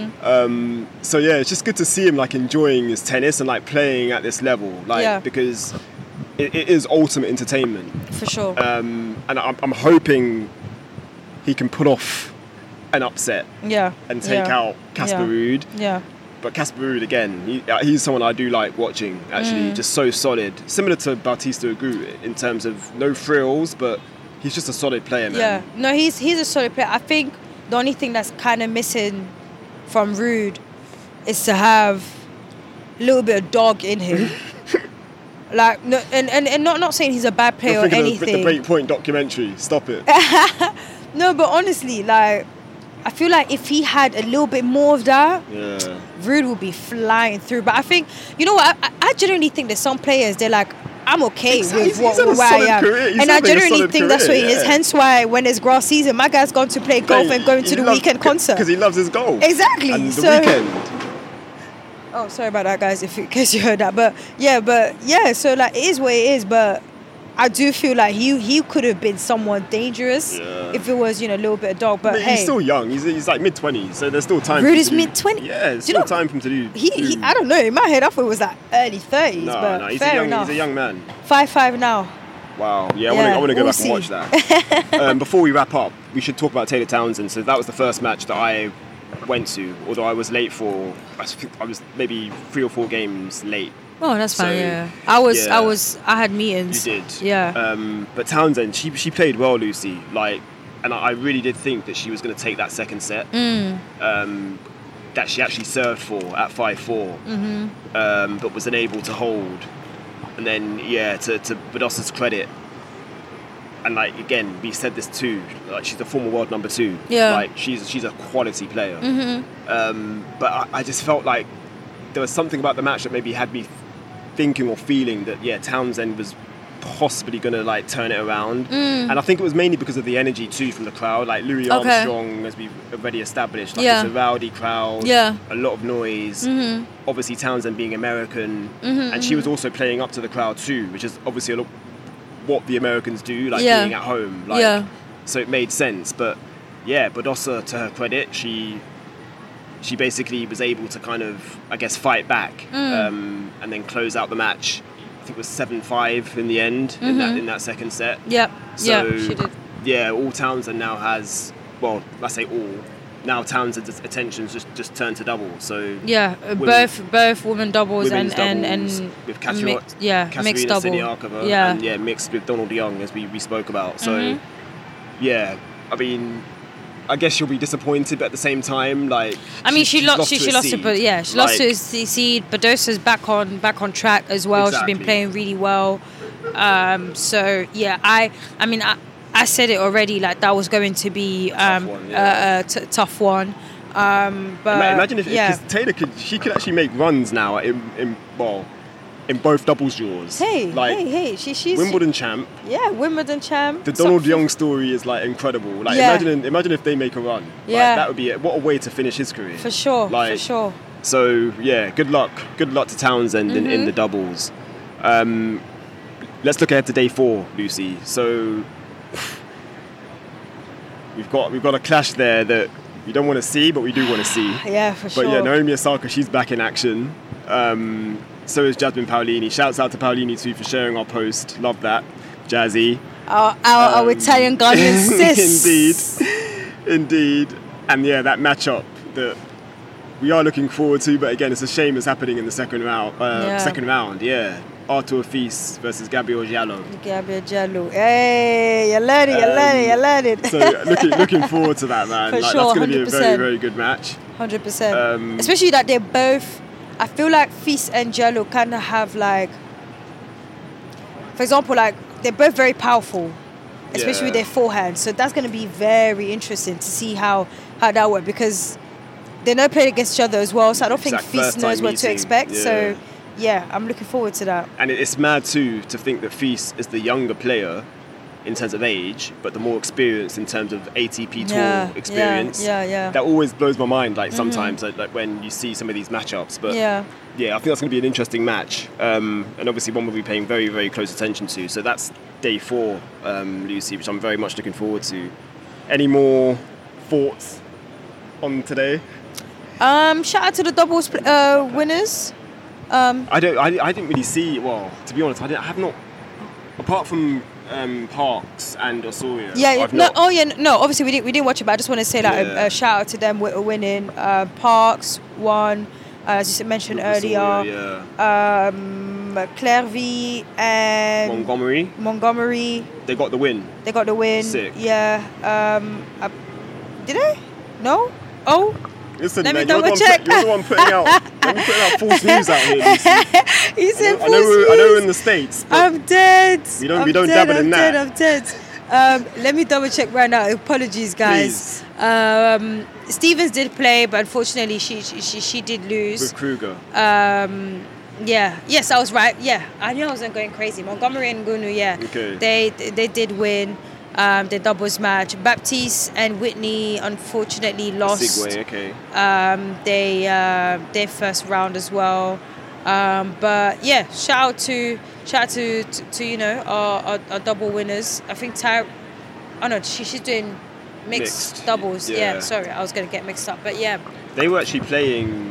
So yeah, it's just good to see him like enjoying his tennis and like playing at this level. Because it is ultimate entertainment. For sure. And I'm hoping he can put off an upset. Yeah. And take out Casper Ruud. Yeah. But Casper Ruud, again, he's someone I do like watching, actually. Just so solid. Similar to Bautista Agut in terms of no frills, but he's just a solid player, man. Yeah. No, he's a solid player. I think the only thing that's kind of missing from Ruud is to have a little bit of dog in him. Like, no, and not saying he's a bad player or anything. The Breakpoint documentary. Stop it. No, but honestly, like, I feel like if he had a little bit more of that, Ruud would be flying through. But I think, you know what? I genuinely think that some players, they're like, I'm okay with where I am. And I genuinely think that's what he is. Hence why when it's grass season, my guy's gone to play golf and going to the weekend concert. Because he loves his golf. Exactly. And the weekend. Oh, sorry about that, guys, in case you heard that. But yeah, so like, it is what it is. But I do feel like he could have been someone dangerous if it was, a little bit of dog. But hey, he's still young. He's like mid-20s, so there's still time. Ruud is mid-20s. Yeah, there's still time for him to do. He I don't know. In my head, I thought it was like early 30s. No, he's fair enough. He's a young man. 5'5" now. Wow. Yeah, I want to go back and watch that. Before we wrap up, we should talk about Taylor Townsend. So that was the first match that I went to, although I was late I was maybe 3 or 4 games late. Oh, that's fine. Yeah, I had meetings. You did. Yeah. But Townsend, she played well, Lucy. Like, and I really did think that she was going to take that second set. That she actually served for at 5-4, but was unable to hold. And then, to Badosa's credit, and like again, we said this too. Like, she's a former world number 2. Yeah. Like, she's a quality player. But I just felt like there was something about the match that maybe had me thinking or feeling that Townsend was possibly going to like turn it around, and I think it was mainly because of the energy too from the crowd. Like Louis Armstrong, as we've already established, like it's a rowdy crowd, a lot of noise. Obviously Townsend being American, and she was also playing up to the crowd too, which is obviously a lot what the Americans do, like being at home. Like, so it made sense. But Badosa, to her credit, she basically was able to kind of, I guess, fight back and then close out the match. I think it was 7-5 in the end in that second set. So, she did. Yeah, all Townsend now has, well, I say all. Now Townsend's attention's just turned to double. So both women doubles and with Katerina mixed double. Siniakova and mixed with Donald Young, as we spoke about. So I mean, I guess she'll be disappointed, but at the same time, like she lost to a seed. Badosa's back on track as well. Exactly. She's been playing really well. I said it already. Like that was going to be a tough one. But imagine if because Taylor could actually make runs now in both doubles draws. She's Wimbledon champ. Yeah, Wimbledon champ. The Donald Young story is like incredible. Like imagine if they make a run. Yeah, like, that would be what a way to finish his career. For sure. So good luck to Townsend in the doubles. Let's look ahead to day 4, Lucy. So we've got a clash there that we don't want to see, but we do want to see. Yeah, for sure. But yeah, Naomi Osaka, she's back in action. So is Jasmine Paolini. Shouts out to Paolini too for sharing our post. Love that, Jazzy. Our Italian Guardian sis. Indeed. And yeah, that matchup that we are looking forward to. But again, it's a shame it's happening in the second round. Artur Fils versus Gabriel Giallo. Hey, you learned it. So looking forward to that, man. For like, sure, that's going to be a 100%. very, very good match. 100%. Especially that they're both. I feel like Fils and Giallo kind of have like, for example, like they're both very powerful, especially with their forehand. So that's going to be very interesting to see how that works, because they never played against each other as well. So I don't think Fils knows what to expect. Yeah. So yeah, I'm looking forward to that. And it's mad too to think that Fils is the younger player in terms of age, but the more experienced in terms of ATP Tour experience. Yeah. That always blows my mind. Like sometimes, like when you see some of these matchups. But I think that's going to be an interesting match, and obviously one we'll be paying very, very close attention to. So that's day 4, Lucy, which I'm very much looking forward to. Any more thoughts on today? Shout out to the doubles winners. I didn't really see. Well, to be honest, I have not. Apart from Parks and Osorio. Obviously we didn't watch it, but I just want to say a shout out to them winning. Parks won, as you mentioned earlier. Clairvy and Montgomery. They got the win. Sick. Yeah. Did I? No. Oh. Listen, let man, me double check. You're the one putting out false news out here, Lucy. He said false news. I know we're in the States. I'm dead. We don't dabble in that. I'm dead. Let me double check right now. Apologies, guys. Stevens did play, but unfortunately she did lose. With Kruger. Yes, I was right. Yeah, I knew I wasn't going crazy. Montgomery and Gunu, Okay. They did win. The doubles match. Baptiste and Whitney unfortunately lost. Sigway, okay. Their first round as well. But yeah, shout out to our double winners. I think she's doing mixed doubles. Yeah, sorry, I was gonna get mixed up, but yeah. They were actually playing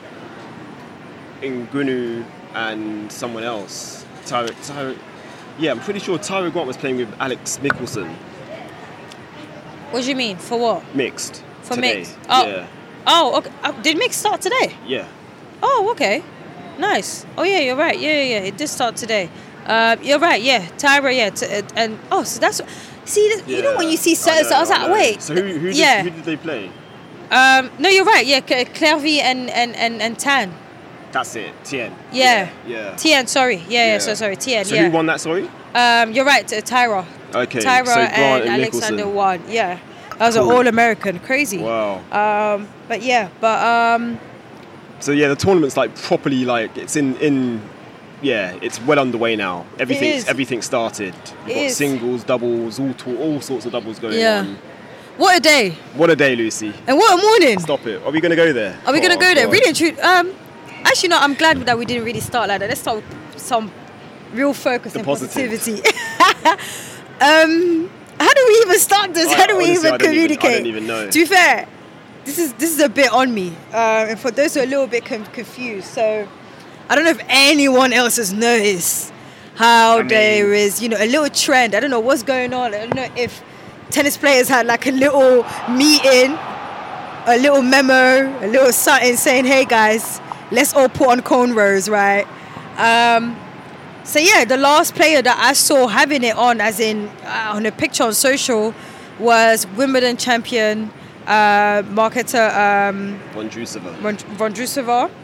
Ngunu and someone else. Yeah, I'm pretty sure Tyra Grant was playing with Alex Mickelson. What do you mean? For what? Mixed. For today. mixed? Oh. Yeah. Oh, okay. Did mixed start today? Yeah. Oh, okay. Nice. Oh, yeah, you're right. Yeah. It did start today. You're right, yeah. Tyra, yeah. So that's... See, you know when you see certain... So I was like, wait. So who did they play? No, you're right. Yeah, Clairvy and Tan. That's it. Tien. Yeah. Tien, sorry. Yeah. So sorry, Tien. So who won that? Sorry. You're right. Tyra. Okay. Tyra so Grant and Alexander Mickelson. won. Yeah. That was an All-American. Crazy. Wow. So yeah, the tournament's like properly like it's in yeah, it's well underway now. Everything's started. You've got singles, doubles, all sorts of doubles going on. What a day! What a day, Lucy. And what a morning! Stop it. Are we going to go there? Are we going to go there? Really and truly. Actually, no. I'm glad that we didn't really start like that. Let's start with some real focus and positivity. How do we even start this? How do we even communicate? I don't even know. To be fair, this is a bit on me. And for those who are a little bit confused, so I don't know if anyone else has noticed how there is, a little trend. I don't know what's going on. I don't know if tennis players had like a little meeting, a little memo, a little something saying, hey guys, let's all put on cornrows, right? So yeah, the last player that I saw having it on, as in on a picture on social, was Wimbledon champion Marketa Vondrousova.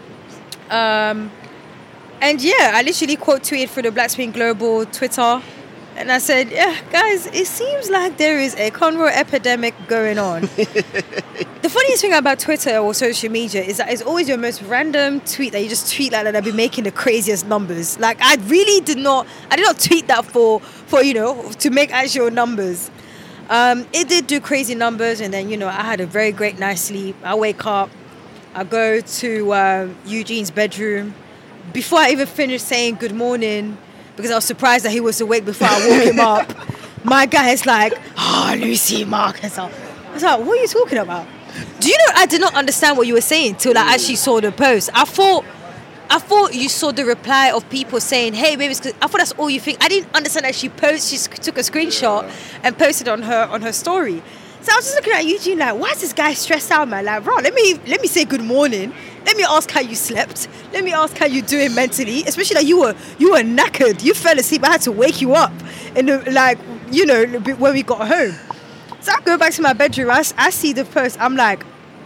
And yeah, I literally quote tweeted for the Black Spin Global Twitter, and I said, yeah, guys, it seems like there is a cornrow epidemic going on. The funniest thing about Twitter or social media is that it's always your most random tweet that you just tweet like that and be making the craziest numbers. Like, I did not tweet that for to make actual numbers. It did do crazy numbers, and then, I had a very great night's sleep. I wake up, I go to Eugene's bedroom. Before I even finished saying good morning, because I was surprised that he was awake before I woke him up, my guy is like, Lucy, Marcus. I was like, what are you talking about? Do you know, I did not understand what you were saying till I actually saw the post. I thought you saw the reply of people saying, hey, baby, I thought that's all you think. I didn't understand that she took a screenshot and posted on her story. So I was just looking at Eugene like, why is this guy stressed out, man? Like, bro, let me say good morning. Let me ask how you slept. Let me ask how you're doing mentally. Especially that you were knackered. You fell asleep. I had to wake you up. And when we got home. So I go back to my bedroom. I see the post. I'm like,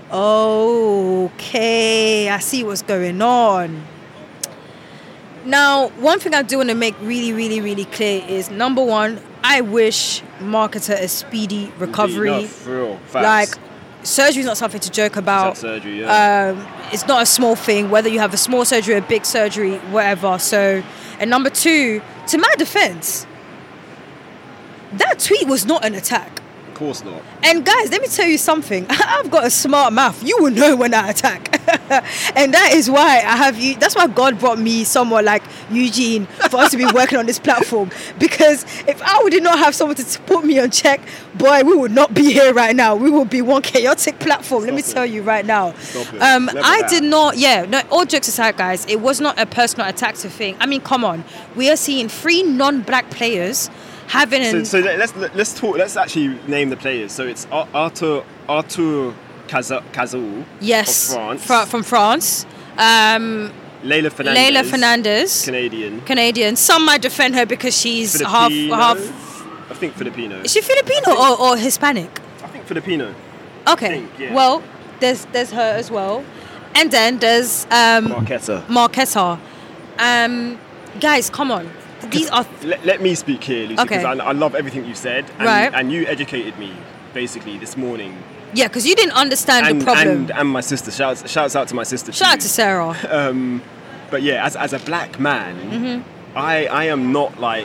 okay, I see what's going on. Now, one thing I do want to make really, really, really clear is, number one, I wish Marketa a speedy recovery. No, for real. Facts. Like, surgery is not something to joke about. Surgery, yeah. It's not a small thing, whether you have a small surgery, a big surgery, whatever. So, and number two, to my defense, that tweet was not an attack. Of course not. And guys, let me tell you something. I've got a smart mouth. You will know when I attack. And that is why I have you. That's why God brought me someone like Eugene for us to be working on this platform. Because if I did not have someone to put me on check, boy, we would not be here right now. We would be one chaotic platform. Let me tell you right now. I did not. Yeah, no. All jokes aside, guys, it was not a personal attack to thing. I mean, come on. We are seeing 3 non-black players having. So let's talk. Let's actually name the players. So it's Arthur Cazaux. Yes, of France. From France. Leylah Fernandez. Canadian. Some might defend her because she's Filipino. half. I think Filipino. Is she Filipino or Hispanic? I think Filipino. Okay. Yeah. Well, there's her as well, and then there's Marketa. Guys, come on. These are. Let me speak here, Lucy, because Okay. I love everything you said, and you educated me basically this morning. Yeah, because you didn't understand the problem. And my sister. Shouts out to my sister. Shout out to Sarah. But yeah, as a black man, I am not like.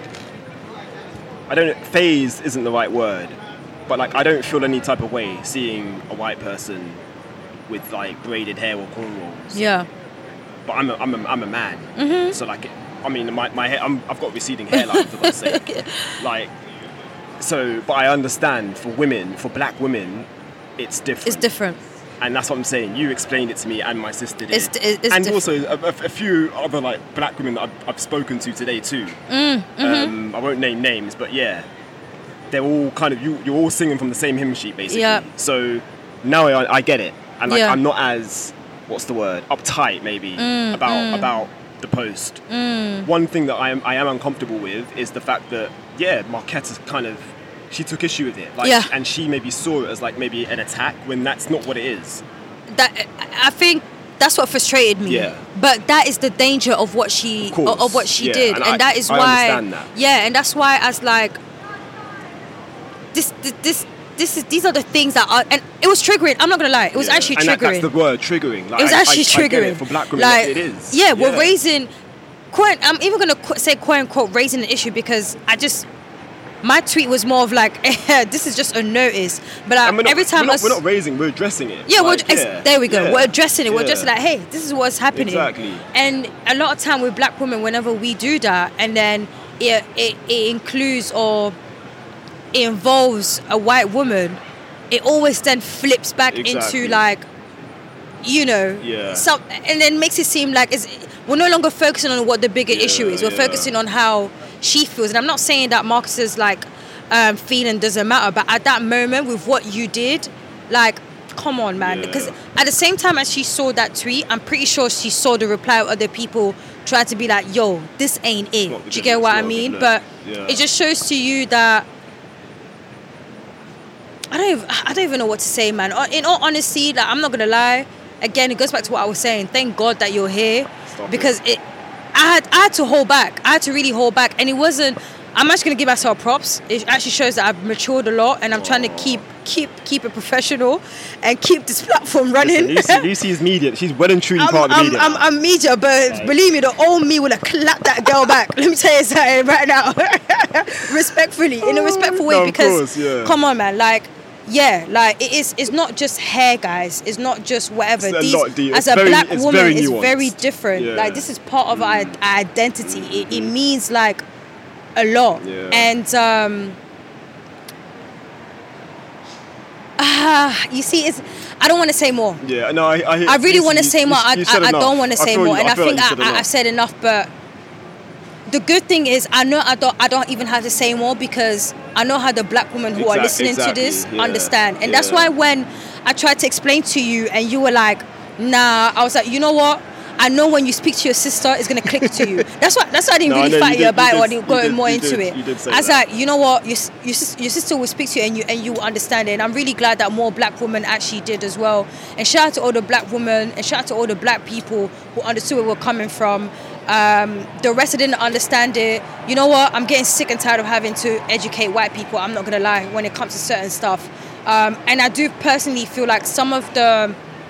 I don't. Phase isn't the right word, but like I don't feel any type of way seeing a white person with like braided hair or cornrows. Yeah. But I'm a man, so like. I mean, my hair. I've got receding hairline for God's sake. Like, so, but I understand for black women, it's different. It's different. And that's what I'm saying. You explained it to me, and my sister did. It's and different. also a few other like black women that I've spoken to today too. I won't name names, but yeah, they're all kind of you're all singing from the same hymn sheet basically. Yeah. So now I get it, and like Yeah. I'm not as uptight maybe about the post. One thing that I am uncomfortable with is the fact that Marketa kind of she took issue with it, like, and she maybe saw it as like maybe an attack when that's not what it is. That I think that's what frustrated me. Yeah. But that is the danger of what she did, and that is I why. understand that. Yeah, and that's why I was like, this these are the things that are, and it was triggering. I'm not gonna lie, it was actually and triggering. that's the word, triggering. Like, It was actually I get triggering. it. For black women, like, it is. Yeah, we're raising. I'm even gonna say quote unquote raising an issue because my tweet was more of like, this is just a notice. But And every time we're not raising, we're addressing it. yeah, Like, there we go. yeah, We're addressing it. We're just yeah. like, hey, this is what's happening. Exactly. And a lot of time with black women, whenever we do that, and then it includes or it involves a white woman, it always then flips back Exactly. into like, some, and then makes it seem like we're no longer focusing on what the bigger issue is. We're focusing on how she feels. And I'm not saying that Marcus's like feeling doesn't matter, but at that moment with what you did, like, come on, man. Because at the same time as she saw that tweet, I'm pretty sure she saw the reply of other people trying to be like, yo, this ain't it. Do you get what I mean? But it just shows to you that I don't even know what to say, man. In all honesty, like, I'm not gonna lie. Again, it goes back to what I was saying. Thank God that you're here, because I had to hold back. I had to really hold back, and it wasn't. I'm actually gonna give myself props. It actually shows that I've matured a lot, and I'm trying to keep it professional and keep this platform running. Listen, Lucy is media. She's well and truly part of the media. I'm media, but believe me, the old me would have clapped that girl back. Let me tell you something right now, respectfully, in a respectful way, No, of because course, come on, man, like. Yeah, like it's not just hair, guys. It's not just whatever. It's a lot deep. As It's a black it's woman, very it's nuanced. very different. Yeah. Like, this is part of our identity. It means like a lot. Yeah. And you see, I don't want to say more. Yeah, no, I really want to say more. I don't want to say more, and I think I've I've said enough. But the good thing is, I know I don't even have to say more, because I know how the black women who are listening to this understand, and that's why when I tried to explain to you and you were like, nah, I was like, you know what? I know when you speak to your sister, it's gonna click to you. That's why I didn't really fight you about it, or I didn't go more into it. You did say I was that. like, you know what, your sister will speak to you, and you will understand it. And I'm really glad that more black women actually did as well. And shout out to all the black women, and shout out to all the black people who understood where we're coming from. The rest didn't understand it. You know what? I'm getting sick and tired of having to educate white people. I'm not gonna lie, when it comes to certain stuff. And I do personally feel like some of the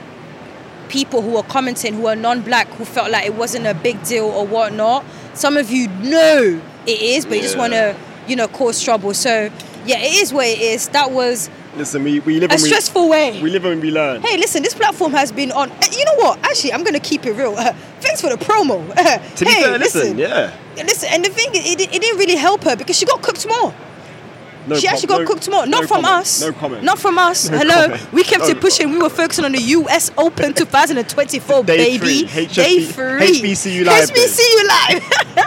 people who are commenting, who are non-black, who felt like it wasn't a big deal or whatnot, some of you know it is, but you just want to, cause trouble. So yeah, it is what it is. That was Listen, we live a stressful way. We live and we learn. Hey, listen, this platform has been on. You know what? Actually, I'm gonna keep it real. Thanks for the promo. To be fair, listen, yeah. Listen, and the thing is, it didn't really help her, because she got cooked more. She actually got cooked more. Not from us. No comment. Not from us. No Hello. comment. We kept it pushing. We were focusing on the US Open 2024, Day baby. three. Day 3. HBCU Live. HBCU Live.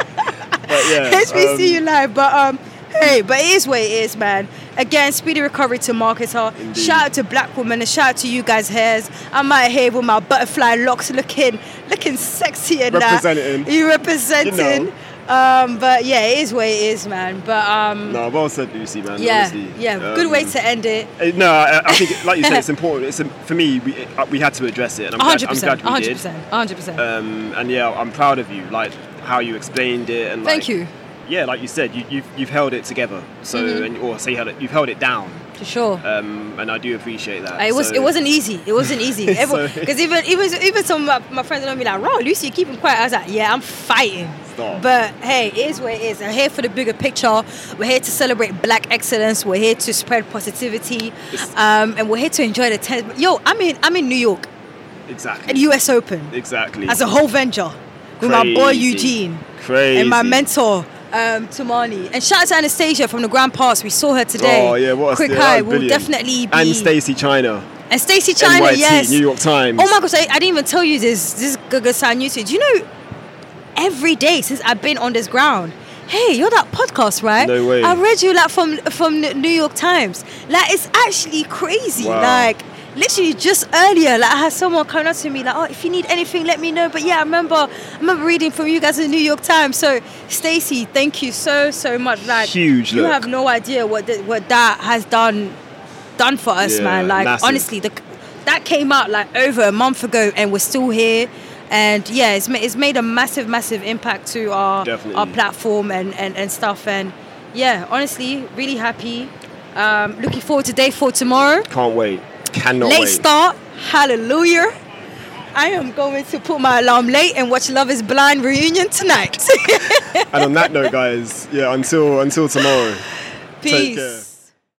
But yeah, HBCU Live. But hey, but it is what it is, man. Again, speedy recovery to Marketer. Indeed. Shout out to black women, and shout out to you guys' hairs. I'm out here with my butterfly locks, looking sexy and Representing. You representing. You know. But yeah, it is what it is, man. But no, well said, Lucy, man. yeah, honestly. yeah, good way to end it. No, I think, like you said, it's important. For me, we had to address it, and I'm glad we did. 100%. And yeah, I'm proud of you, like how you explained it, and Thank you. Yeah, like you said, you've held it together. So, you've held it down. For sure. And I do appreciate that. It wasn't easy. It wasn't easy. Because So- even some of my friends know me like, "Raw, Lucy, you're keeping quiet." I was like, "Yeah, I'm fighting." Stop. But hey, it is what it is. I'm here for the bigger picture. We're here to celebrate black excellence. We're here to spread positivity, and we're here to enjoy the tennis. Yo, I'm in New York Exactly. at US Open Exactly. as a whole venture with my boy Crazy. Eugene Crazy. and my mentor. Tamani, and shout out to Anastasia from the Grand Pass. We saw her today. Oh yeah, what a Quick steal. high. That was We'll brilliant. definitely be. And Stacey China. And Stacey China, NYT, yes. New York Times. Oh my gosh, I didn't even tell you this. This is Gaga San YouTube. Do you know, every day since I've been on this ground, hey, you're that podcast, right? No way. I read you like from the New York Times. Like, it's actually crazy. Wow. Like, literally just earlier, like, I had someone coming up to me like, "Oh, if you need anything, let me know." But yeah, I remember reading from you guys in the New York Times. So Stacey, thank you so much. Like, Huge you look. have no idea what that has done for us, Yeah, man. Like, massive. honestly, that came out like over a month ago, and we're still here. And yeah, it's made a massive impact to our Definitely. platform and stuff. And yeah, honestly, really happy. Looking forward to day 4 tomorrow. Can't wait. Cannot Late wait. start. Hallelujah. I am going to put my alarm late and watch Love is Blind reunion tonight. And on that note, guys, until tomorrow. Peace. Take care.